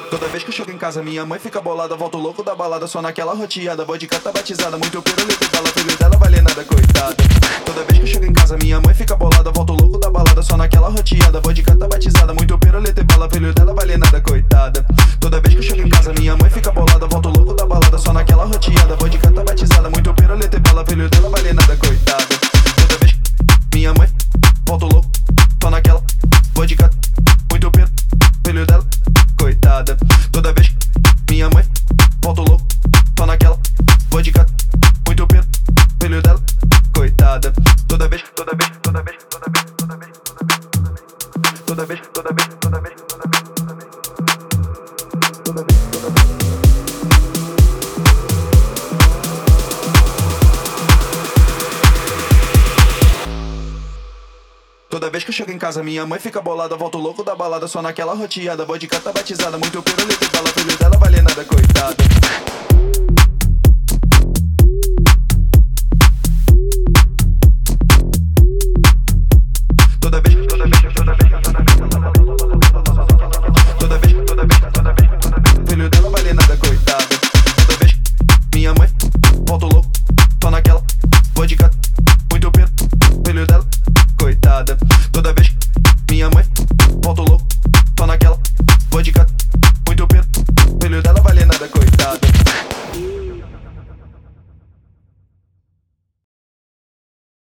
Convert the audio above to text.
Toda vez que eu chego em casa minha mãe fica bolada. Volto louco da balada só naquela roteada. Vodka tá batizada, muito pirulito dela. Filho dela vale nada, coitada. Toda vez que eu chego em casa minha mãe fica bolada. Volto louco da balada só naquela roteada. Vodka tá batizada, muito pirulito e bala. Filho dela vale nada, coitada. Toda vez que eu chego em casa minha mãe fica bolada. Volto louco da balada só naquela roteada. Vodka tá batizada, muito pirulito e bala. Filho dela vale nada, coitada. Toda vez que minha mãe volto louco só naquela vodka, muito pelo filho dela, coitada. Toda vez que minha mãe volto louco só naquela vodka, muito pelo filho dela, coitada. Toda vez, toda vez, toda vez, toda vez, toda vez, toda vez, toda vez, toda vez, toda vez, toda vez, toda vez, toda vez. Toda vez que eu chego em casa minha mãe fica bolada. Volto louco da balada só naquela roteada. Vodka tá batizada, muito pirulito e bala. Filho dela vale nada, coitada.